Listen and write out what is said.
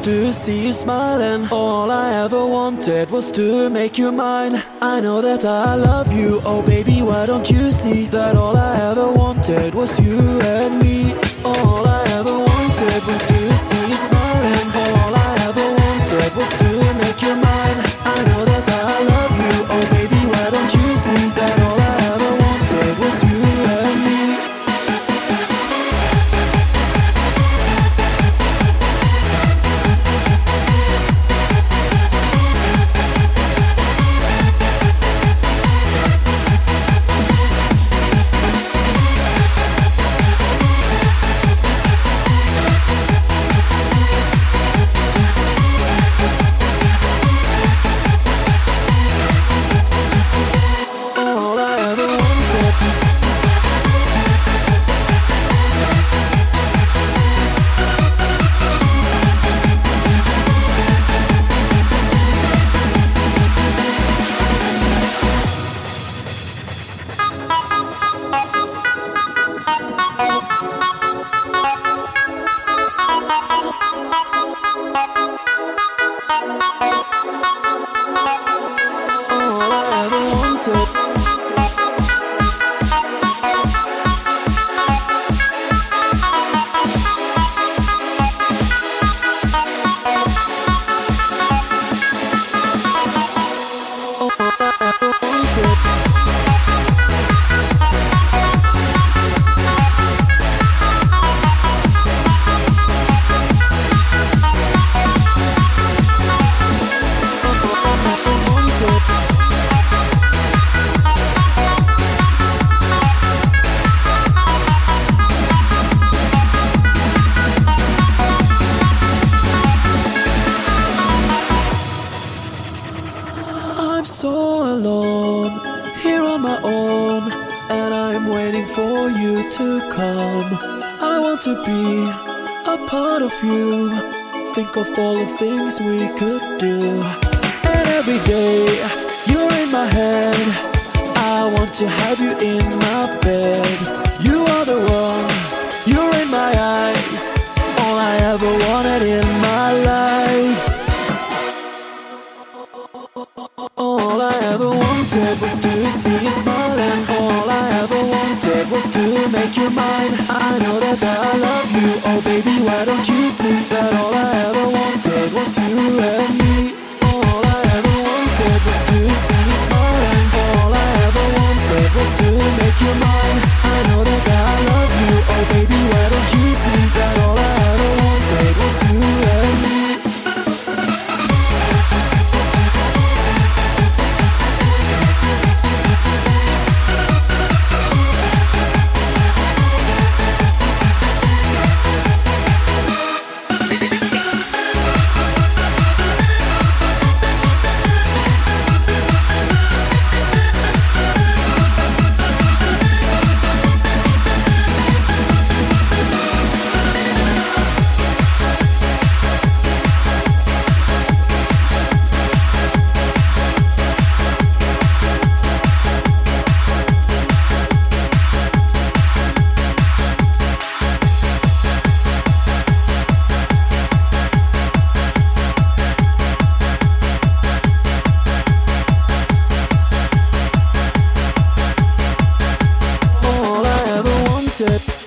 to see you smiling. All I ever wanted was to make you mine. I know that I love you, oh baby, why don't you see that all I ever wanted was you and me. All I ever wanted was to see you smiling. All I ever wanted was to make you mine. I know that I love you, oh baby, why don't you see that all I ever wanted was you and me. I'm so alone, here on my own, and I'm waiting for you to come. I want to be a part of you, think of all the things we could do. And every day, you're in my head, I want to have you in my bed. You are the one, you're in my eyes, all I ever wanted in my life. All I ever wanted was to see you smiling. All I ever wanted was to make you mine. I know that I love you, oh baby, why don't you see that all I ever wanted was you and me. All I ever wanted was to see you smiling. All I ever wanted was to make you mine. I know that I love you, oh baby, why don't you see that all I ever wanted was you and me. All I ever wanted